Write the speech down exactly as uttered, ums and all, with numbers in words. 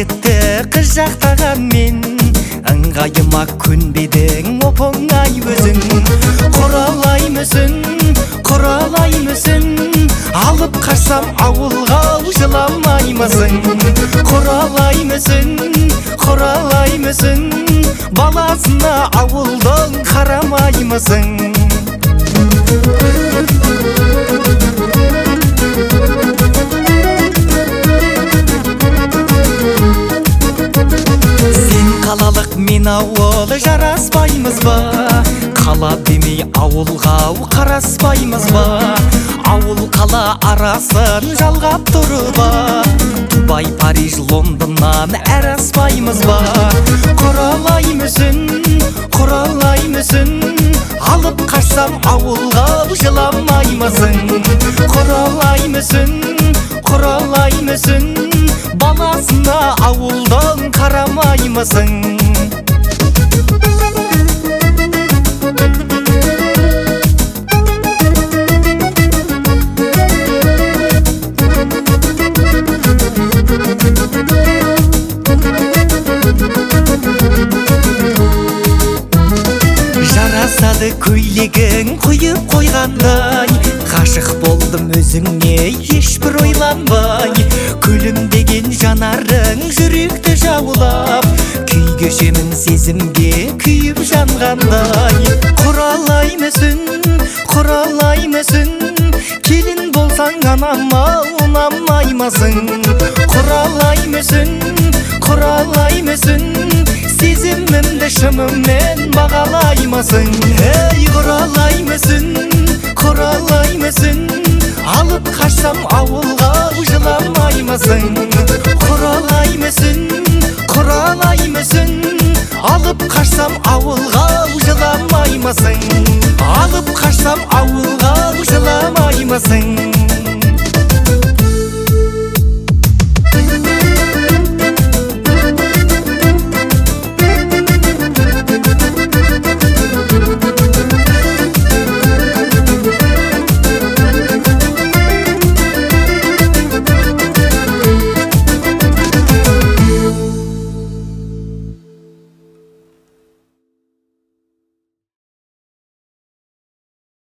жігітті қыз жақтаған мен, ыңғайыма көнбедің оп-оңай өзің. Құралаймысың, құралаймысың, алып қашсам ауылға жыламаймысың. Құралаймысың, құралаймысың, баласына ауылдан қарамаймысың. Қалалық мен ауыл жараспаймыз ба? Қала демей ауылға қараспаймыз ба? Ауыл қала арасын жалғап тұрып ба? Дубай, Париж, Лондоннан әр аспаймыз ба? Құралаймысың, құралаймысың, алып қашсам ауылға жыламаймысың. Құралаймысың, құралаймысың, баласына ауылдан қарамаймысың. Жарасады көйлегің құйып қойғандай, ғашық болдым өзіңе ешбір ойланбай. Күлімдеген жанарың жүректі жаулап, күй кешемін сезімге күйіп жанғандай. Құралаймысың, құралаймысың, келін болсаң анама ұнамаймысың. Құралаймысың, құралаймысың, сезімімді шынымен бағалаймысың. Ей, құралаймысың, құралаймысың, алып қашсам ауылға жыламаймысың. Құралаймысың, құралаймысың, алып қашсам ауылға жыламаймысың. Алып қашсам ауылға жыламаймысың.